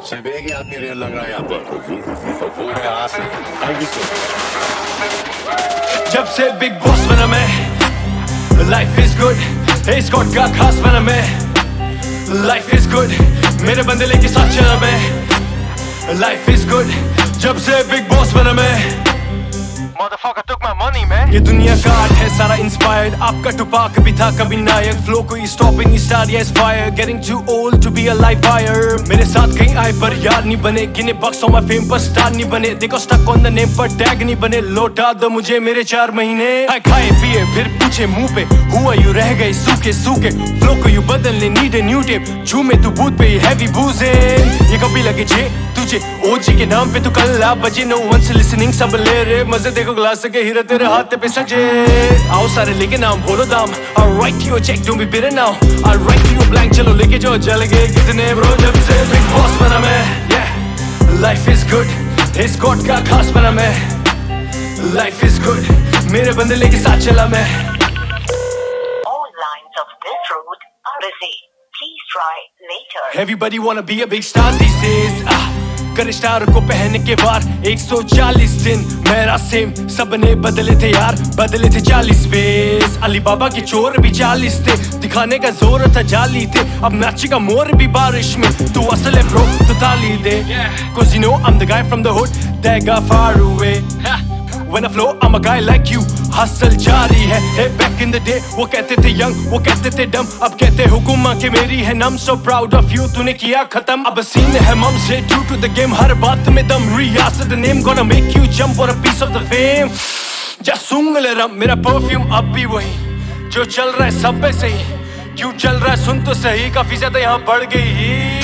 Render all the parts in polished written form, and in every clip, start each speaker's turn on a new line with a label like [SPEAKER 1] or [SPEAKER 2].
[SPEAKER 1] सिर्फ एक ही आदमी रियल लग रहा है यहाँ पर, तो वो है Asif. Thank you so much.
[SPEAKER 2] जब से बिग बॉस बना मैं, लाइफ इज गुड। ए स्कॉट का खास बना मैं, लाइफ इज गुड। मेरे बंदे लेके साथ चला मैं, लाइफ इज गुड। जब से बिग बॉस बना मैं,
[SPEAKER 3] Motherfucker took my money, man.
[SPEAKER 2] ये दुनिया का आर्ट है सारा इंस्पायर्ड। आपका टुपा कभी था कभी नायक, फ्लो कोई स्टॉपिंग स्टार या fire. Getting too old to be a live wire. मेरे साथ कहीं आए पर यार नहीं बने, गिने बक्स ऑन माय फेम पर स्टार नहीं बने। देखो स्टक ऑन द नेम पर टैग नहीं बने। लौटा दो मुझे मेरे 4 महीने। खाए पिए फिर पूछे मुंह पे, हुआ यू रह गए सूखे सूखे। फ्लो को यू बदलने नीड ए न्यू टेप। झूमे तू बूथ पे हैवी बूजे। ये कभी लगे जे तुझे ओजी के नाम पे तू कल आ बजे। नो वन से लिसनिंग सब ले रहे मजे। देखो ग्लास के हीरा तेरे हाथ पे सजे। आओ सारे लेके नाम बोलो दाम। I'll write you a check, don't be bitter now. I'll write you a blank, चलो लेके जाओ। जल गए कितने ब्रो जब से बिग बॉस बना मैं। Yeah, life is good. इस गॉड का खास बना मैं, life is good. मेरे बंदे लेके साथ चला मैं।
[SPEAKER 4] All lines of this route are busy. Please try later.
[SPEAKER 2] Everybody wanna be a big star these days. कर स्टार को पहन के बार 140 दिन मेरा सेम। सबने बदले थे यार, बदले थे 40 बेस। अली बाबा के चोर भी 40 थे, दिखाने का जोर था जाली थे। अब नाचेगा मोर भी बारिश में, तू असल है ब्रो तो ताली दे। Cause you know I'm the guy from the hood that got far away. When I flow, I'm a guy like you. Hustle जारी है। Hey, back in the day, वो कहते थे young, वो कहते थे dumb, अब कहते हुकुमा के मेरी है नम। So proud of you, तूने किया खत्म। अब सीन है मम से true to the game, हर बात में दम। रियासत the name, gonna make you jump for a piece of the fame. जा सूंघ ले रम, मेरा परफ्यूम अब भी वही जो चल रहा है सब पे सही। क्यों चल रहा है सुन तो सही, काफी ज्यादा यहाँ बढ़ गई।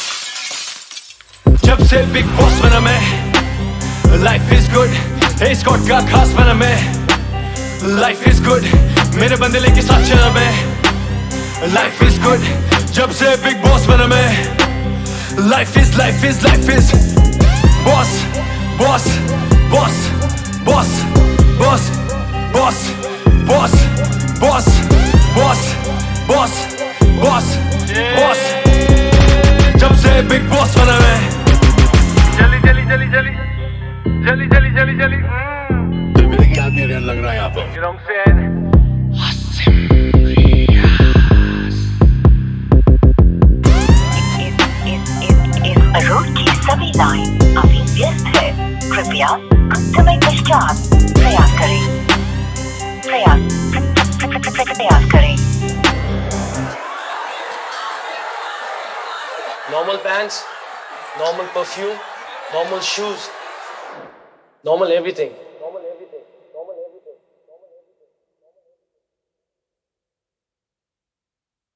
[SPEAKER 2] जब से बिग बॉस बना मैं, लाइफ इज गुड। ए स्कॉट का खास बना मैं, लाइफ इज गुड। मेरे बंदे लेके साथ चला मैं, लाइफ इज गुड। जब से बिग बॉस बना मैं, life is boss boss boss boss boss boss boss boss boss boss boss boss. जब से बिग बॉस बना मैं,
[SPEAKER 3] जली जली जली जली जली जली जली जली।
[SPEAKER 1] सिर्फ एक ही आदमी रियल लग रहा है यहाँ पर।
[SPEAKER 3] You know what I'm saying?
[SPEAKER 4] इस रूट की सभी लाइन अभी व्यस्त है। कृपया समय पश्चात प्रयास करें। प्रयास करें।
[SPEAKER 2] normal pants, normal perfume, normal shoes, normal everything.